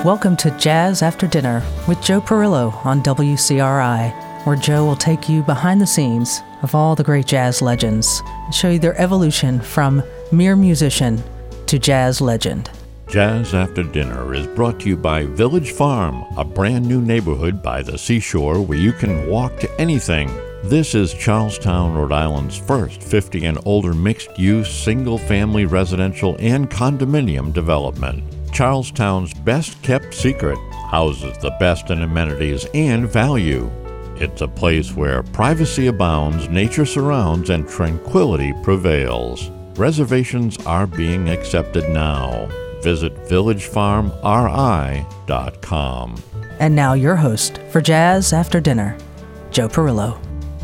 Welcome to Jazz After Dinner with Joe Perillo on WCRI, where Joe will take you behind the scenes of all the great jazz legends and show you their evolution from mere musician to jazz legend. Jazz After Dinner is brought to you by Village Farm, a brand new neighborhood by the seashore where you can walk to anything. This is Charlestown, Rhode Island's first 50 and older mixed-use, single-family residential and condominium development. Charlestown's best-kept secret houses the best in amenities and value. It's a place where privacy abounds, nature surrounds, and tranquility prevails. Reservations are being accepted now. Visit villagefarmri.com. And now your host for Jazz After Dinner, Joe Perillo.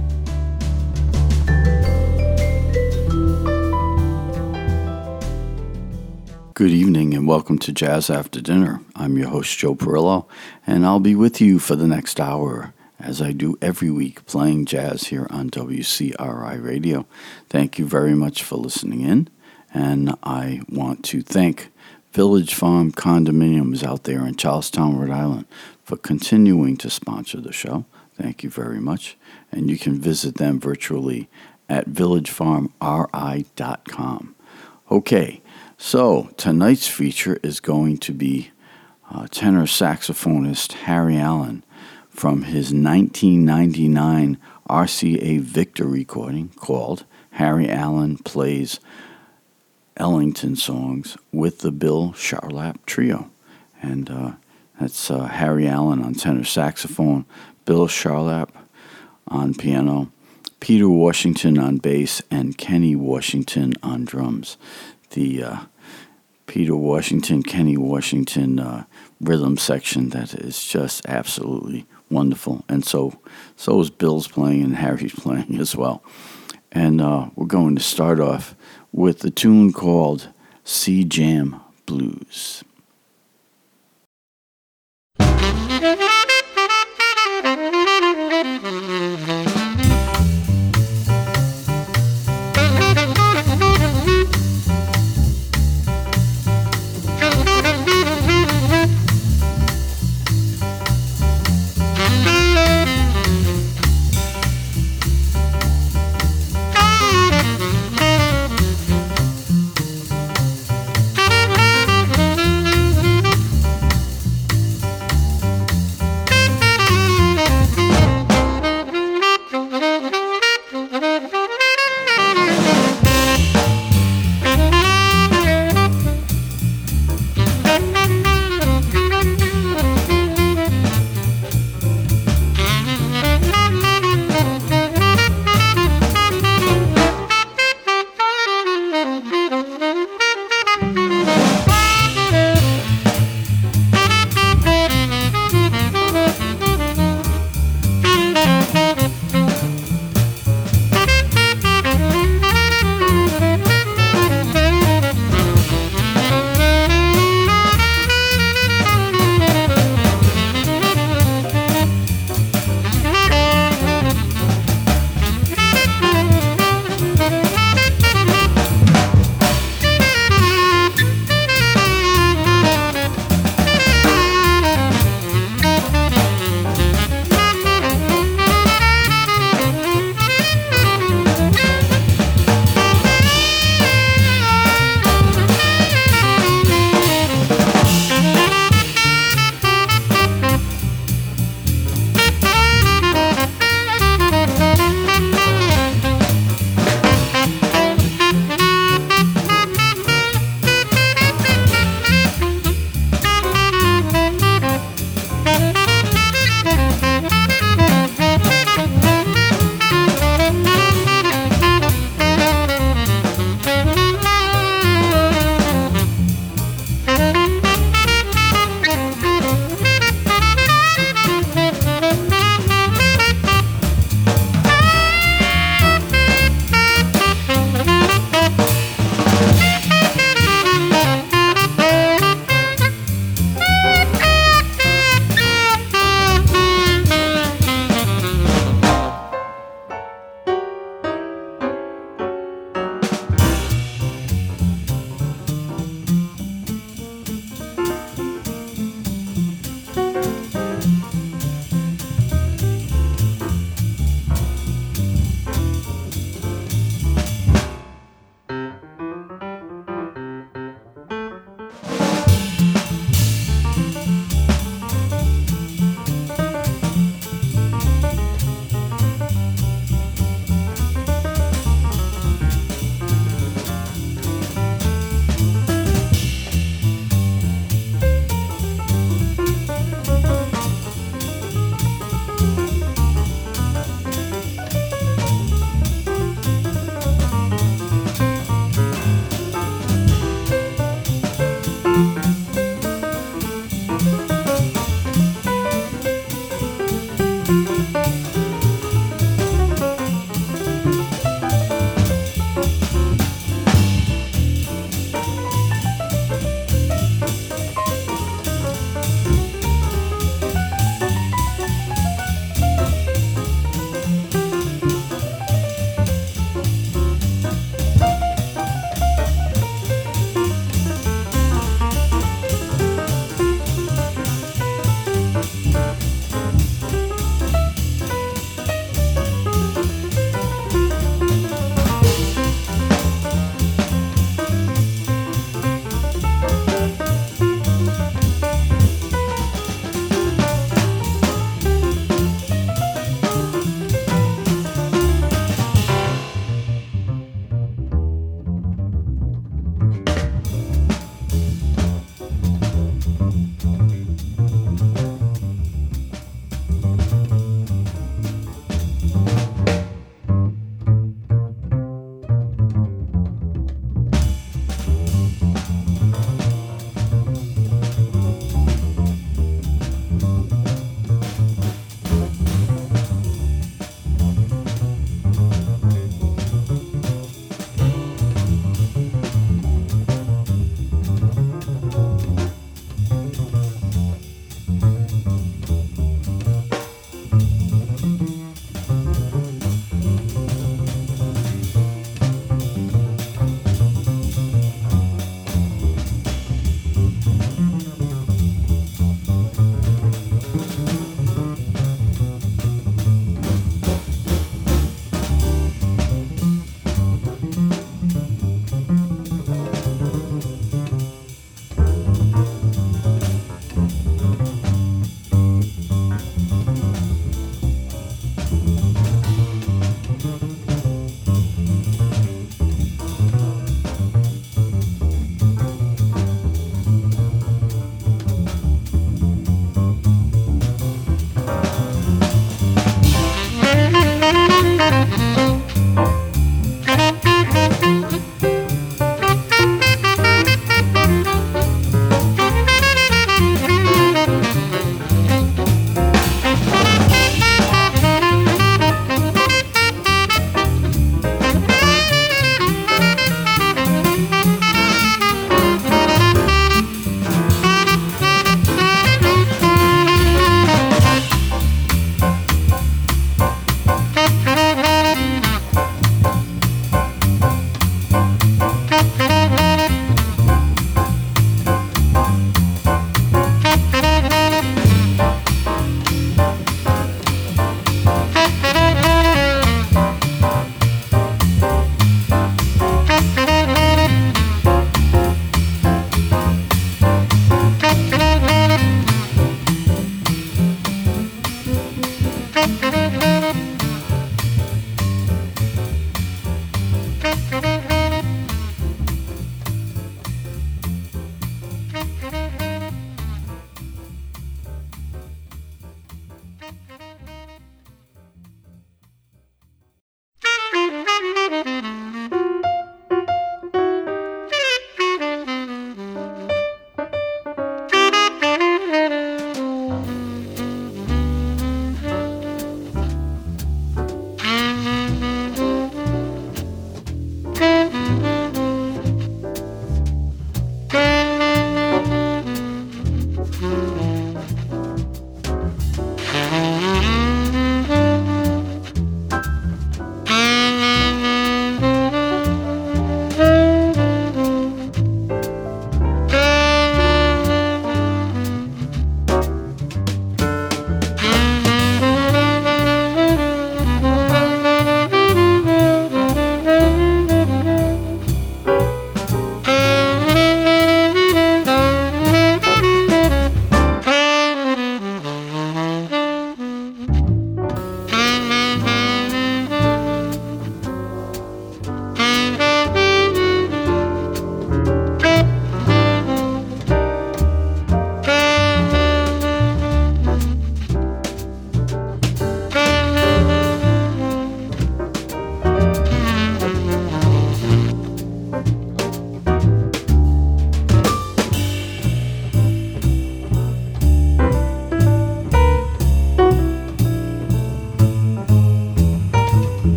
Good evening and welcome to Jazz After Dinner. I'm your host, Joe Perillo, and I'll be with you for the next hour, as I do every week, playing jazz here on WCRI Radio. Thank you very much for listening in, and I want to thank Village Farm Condominiums out there in Charlestown, Rhode Island, for continuing to sponsor the show. Thank you very much, and you can visit them virtually at villagefarmri.com. Okay. So, tonight's feature is going to be tenor saxophonist Harry Allen from his 1999 RCA Victor recording called Harry Allen Plays Ellington Songs with the Bill Charlap Trio. And that's Harry Allen on tenor saxophone, Bill Charlap on piano, Peter Washington on bass, and Kenny Washington on drums. The Peter Washington, Kenny Washington rhythm section that is just absolutely wonderful. And so is Bill's playing and Harry's playing as well. And we're going to start off with the tune called Sea Jam Blues.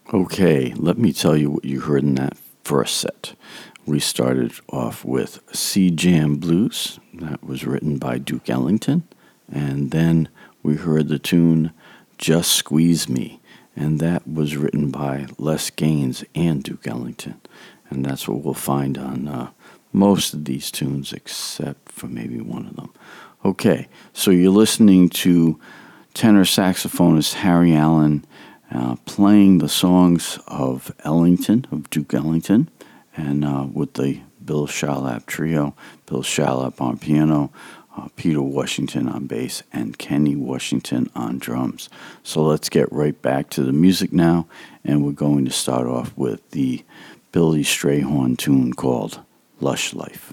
Okay, let me tell you what you heard in that first set. We started off with Sea Jam Blues. That was written by Duke Ellington. And then we heard the tune Just Squeeze Me. And that was written by Les Gaines and Duke Ellington. And that's what we'll find on most of these tunes, except for maybe one of them. Okay, so you're listening to tenor saxophonist Harry Allen playing the songs of Ellington, of Duke Ellington, and with the Bill Charlap Trio, Bill Charlap on piano, Peter Washington on bass, and Kenny Washington on drums. So let's get right back to the music now, and we're going to start off with the Billy Strayhorn tune called Lush Life.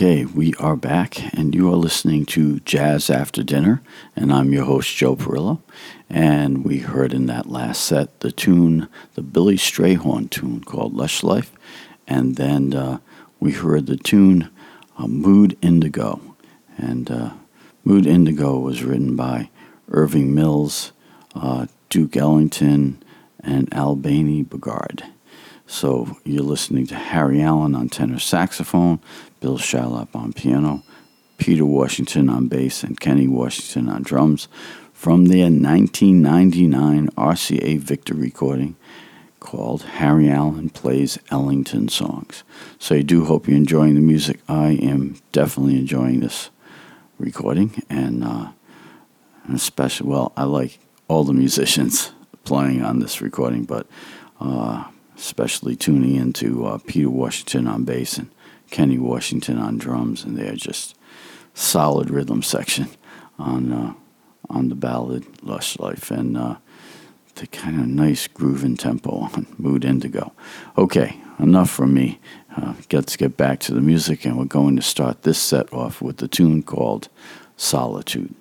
Okay, we are back, and you are listening to Jazz After Dinner, and I'm your host, Joe Perillo. And we heard in that last set the tune, the Billy Strayhorn tune called Lush Life, and then we heard the tune Mood Indigo. And Mood Indigo was written by Irving Mills, Duke Ellington, and Albany Bogard. So you're listening to Harry Allen on tenor saxophone, Bill Charlap on piano, Peter Washington on bass, and Kenny Washington on drums from their 1999 RCA Victor recording called Harry Allen Plays Ellington Songs. So I do hope you're enjoying the music. I am definitely enjoying this recording, and especially, well, I like all the musicians playing on this recording, but especially tuning into Peter Washington on bass and Kenny Washington on drums, and they're just solid rhythm section on the ballad Lush Life, and the kind of nice groove and tempo on Mood Indigo. Okay, enough from me. Let's get back to the music, and we're going to start this set off with the tune called Solitude.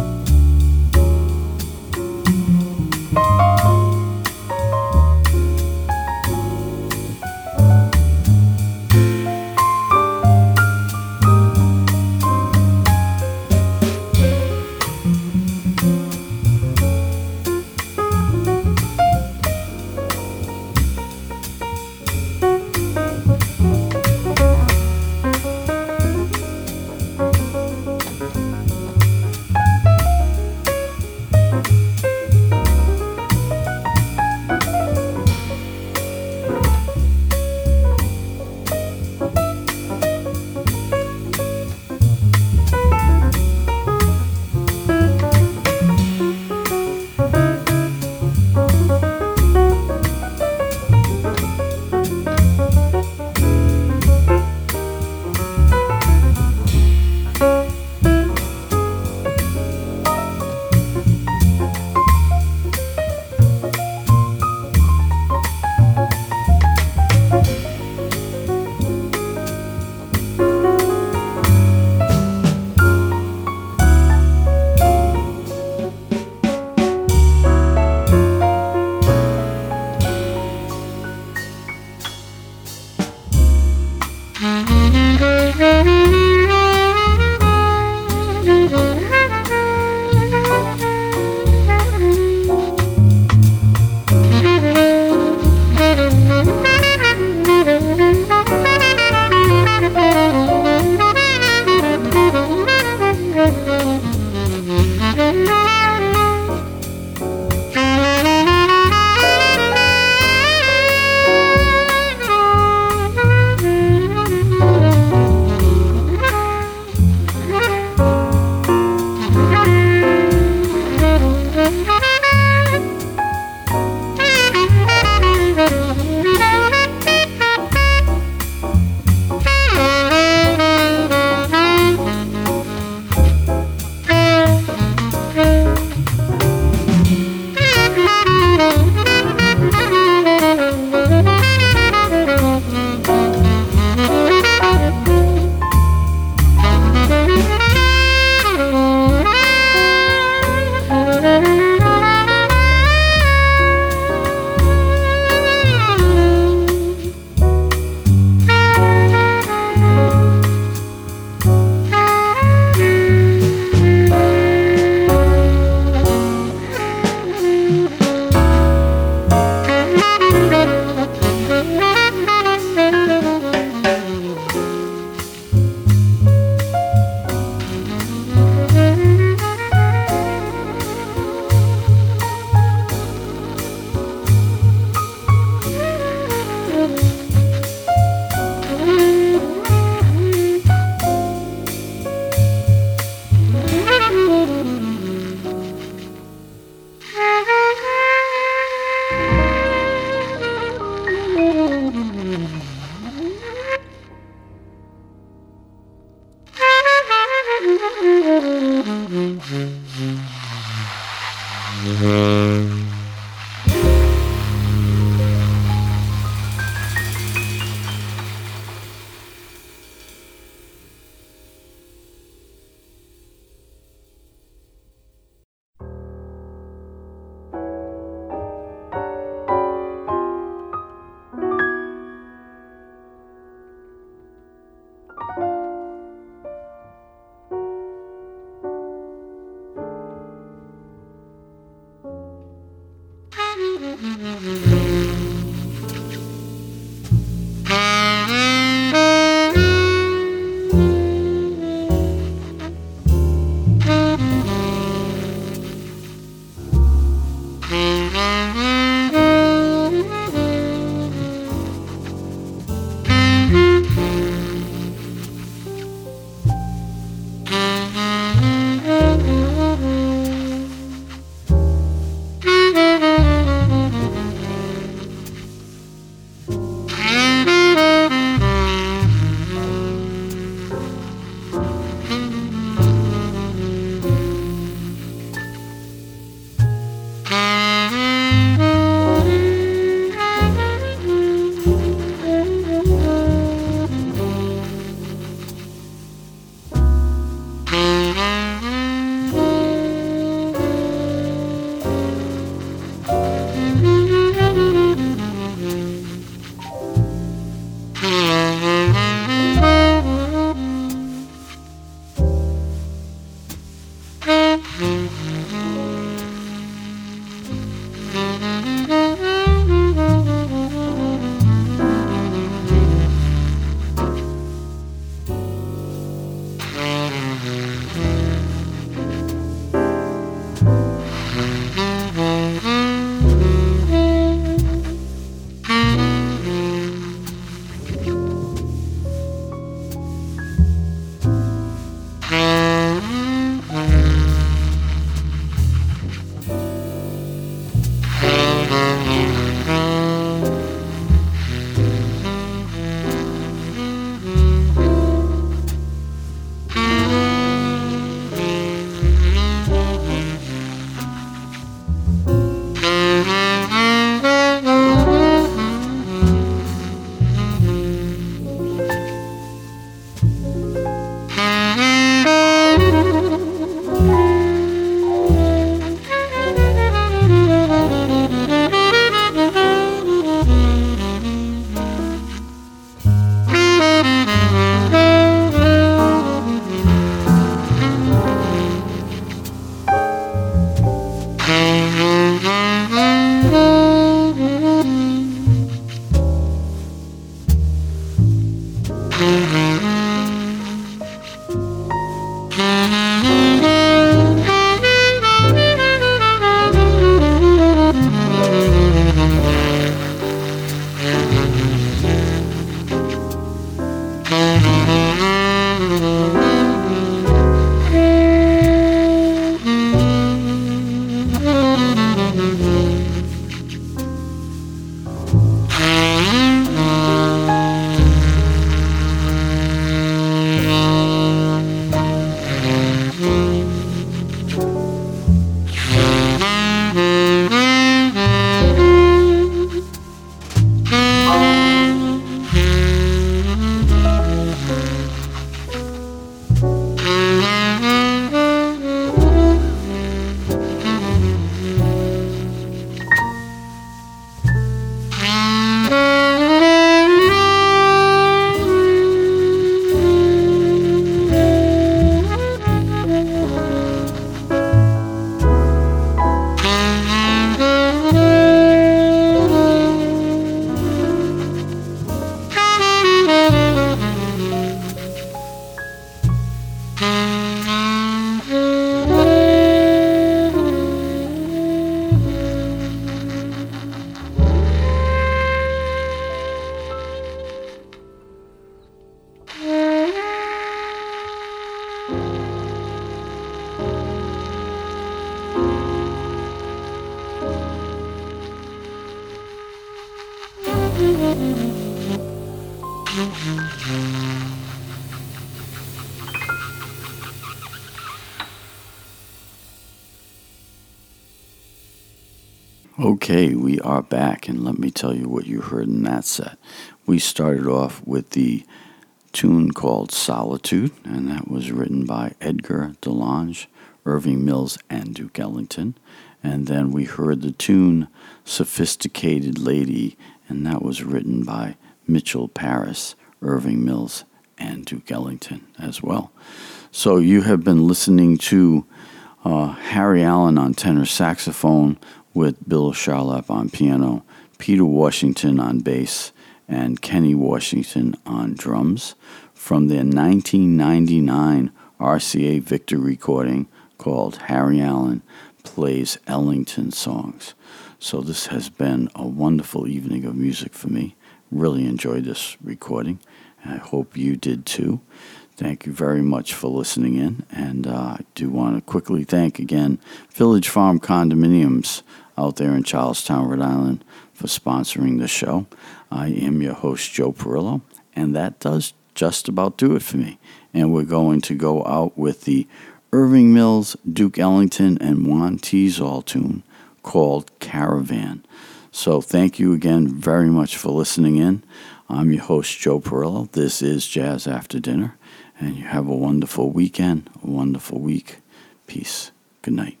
Okay, we are back, and let me tell you what you heard in that set. We started off with the tune called Solitude, and that was written by Edgar DeLange, Irving Mills, and Duke Ellington. And then we heard the tune Sophisticated Lady, and that was written by Mitchell Paris, Irving Mills, and Duke Ellington as well. So you have been listening to Harry Allen on tenor saxophone, with Bill Charlap on piano, Peter Washington on bass, and Kenny Washington on drums from their 1999 RCA Victor recording called Harry Allen Plays Ellington Songs. So this has been a wonderful evening of music for me. Really enjoyed this recording, and I hope you did too. Thank you very much for listening in, and I do want to quickly thank again Village Farm Condominiums out there in Charlestown, Rhode Island, for sponsoring the show. I am your host, Joe Perillo, and that does just about do it for me. And we're going to go out with the Irving Mills, Duke Ellington, and Juan Teasdale tune called Caravan. So thank you again very much for listening in. I'm your host, Joe Perillo. This is Jazz After Dinner, and you have a wonderful weekend, a wonderful week. Peace. Good night.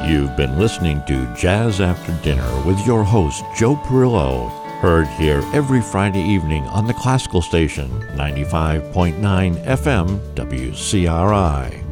You've been listening to Jazz After Dinner with your host, Joe Perillo, heard here every Friday evening on the Classical Station, 95.9 FM WCRI.